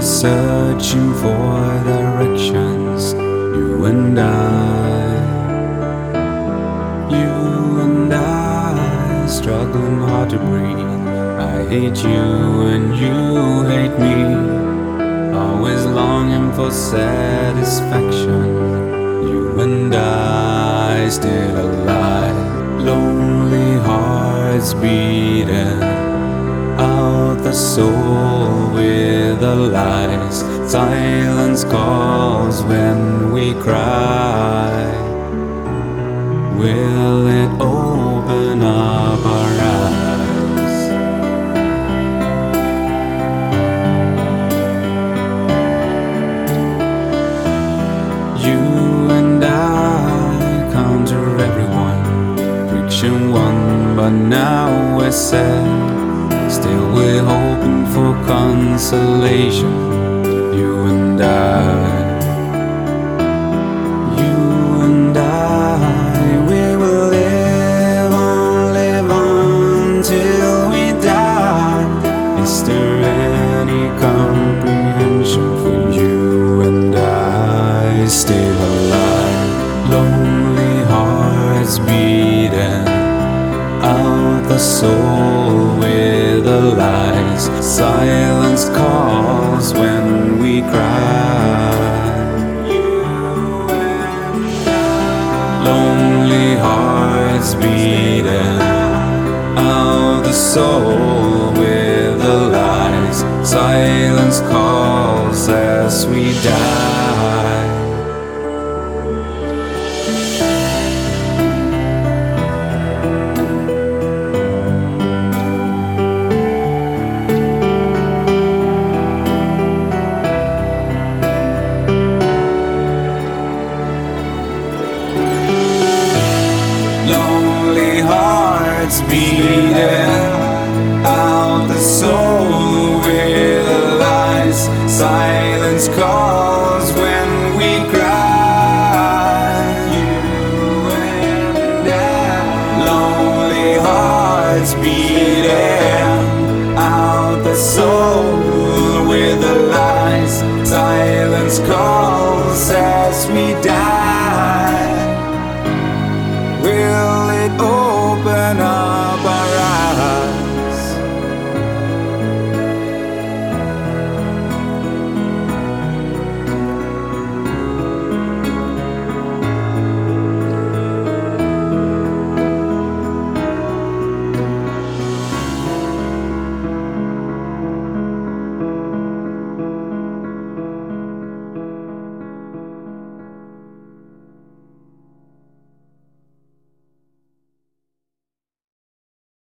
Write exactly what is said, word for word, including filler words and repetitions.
searching for directions, you and I. You and I, struggling hard to breathe. I hate you and you hate me. Always longing for satisfaction. You and I, still alive. Lonely hearts beating out the soul with the lies. Silence calls when we cry. Will it open up our eyes? You and I counter everyone. Friction won, but now we're sad. Still we're hoping for consolation, you and I. You and I, we will live on, live on till we die. Is there any comprehension for you and I? Still alive, lonely hearts beating out the soul with the lies. Silence calls when we cry. Lonely hearts beating out the soul with the lies. Silence calls as we die. Lonely hearts beating out the soul with the lies. Silence calls when we cry. You and I. Lonely hearts beating out the soul with the lies. Silence calls.